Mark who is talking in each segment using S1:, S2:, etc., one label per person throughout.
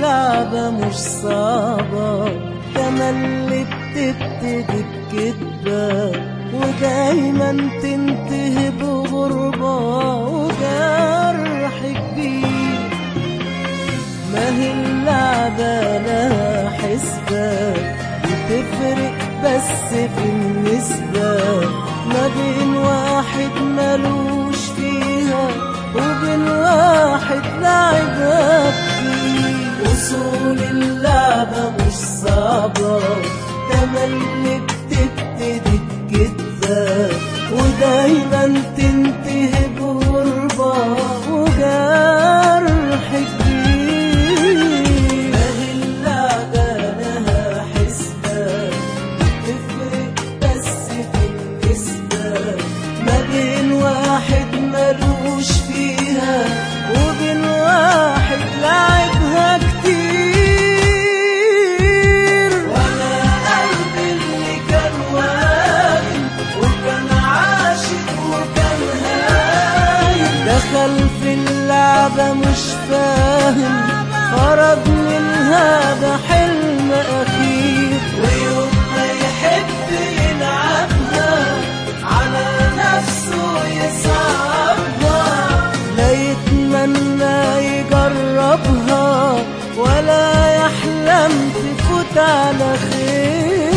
S1: اللعبة مش صعبة، تملي بتبتدي بكدبة ودايما تنتهي بغربة وجرح كبير. ما هي اللعبة لها حسبة بتفرق بس في النسبة ما بين واحد ملوش فيها وبين واحد لعبها كتير. وصول اللعبة مش صعبة، تملي بتبتدي بكدبة ودايما تنتهي بغربة وجرح كبير. ما هي اللعبة لها حسبة بتفرق بس في النسبة ما بين واحد ملوش فيها وبين واحد لعبها كتير. وانا قلبي اللي كان واهم وكان عاشق وكان هايم دخل في اللعبة مش فاهم، خرج منها بحلم أخير. ويوم ما يحب يلعبها على نفسه يصعبها، لا يتمنى يجربها ولا يحلم تفوت على خير.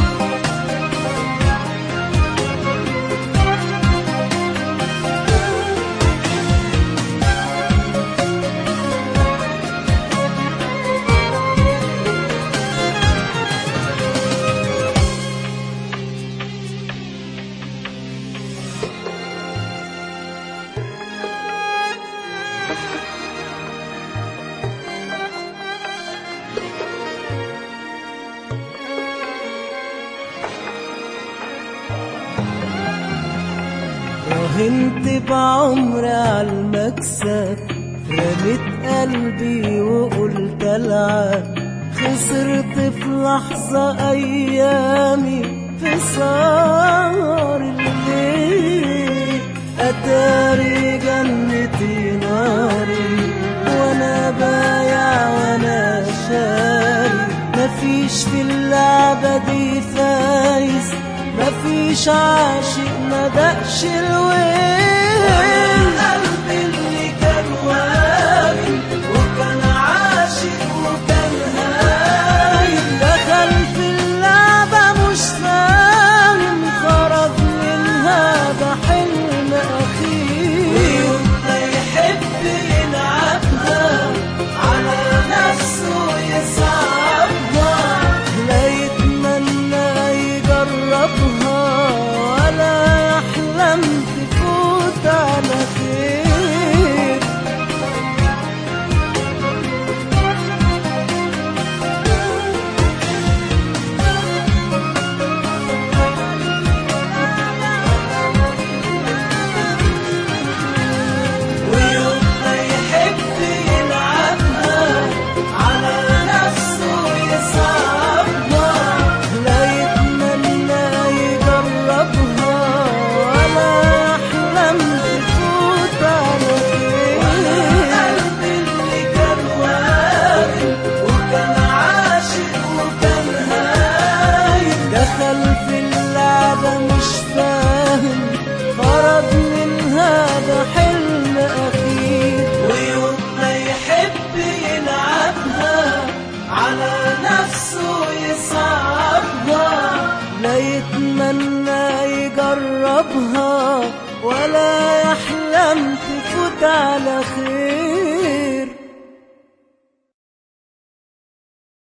S1: راهنت بعمري عالمكسب، رميت قلبي وقلت العب، خسرت في لحظة أيامي في سهر الليل. أتاري جنتي ناري وأنا بايع وأنا شاري، مفيش في اللعبة دي فايز، مفيش عاشق ما دقش الويل.